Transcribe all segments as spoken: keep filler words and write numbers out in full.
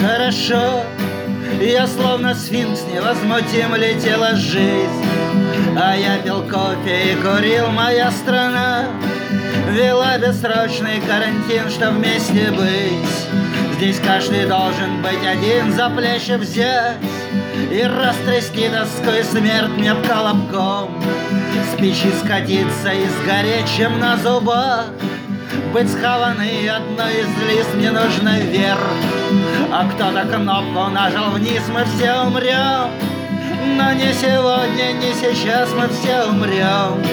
Хорошо, я словно сфинкс, невозмутим летела жизнь. А я пил кофе и курил, моя страна вела бессрочный карантин, что вместе быть. Здесь каждый должен быть один, за плечи взять и растрясти доской смерть мне колобком. С печи скатиться и сгореть, чем на зубах быть схованной одной из лист. Мне нужно вверх, а кто-то кнопку нажал вниз. Мы все умрем, но не сегодня, не сейчас. Мы все умрем.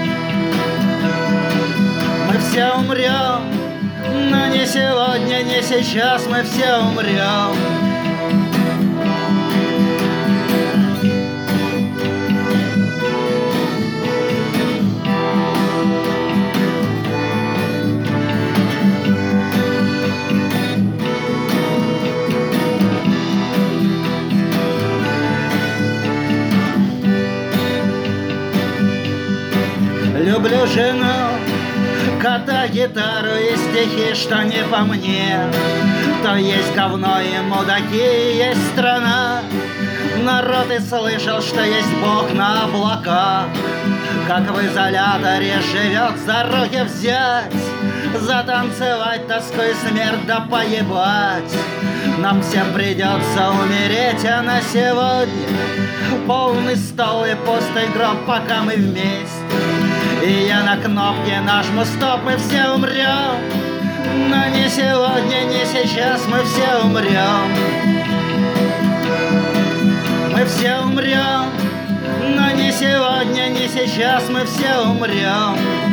Мы все умрем, но не сегодня, не сейчас. Мы все умрем. Люблю жену, кота, гитару и стихи, что не по мне. То есть говно и мудаки, есть страна. Народ и слышал, что есть Бог на облаках. Как в изоляторе живет, за руки взять, затанцевать тоской смерть да поебать. Нам всем придется умереть, а на сегодня полный стол и пустой гроб, пока мы вместе. И я на кнопке нажму стоп, мы все умрем, но не сегодня, не сейчас. Мы все умрем. Мы все умрем, но не сегодня, не сейчас. Мы все умрем.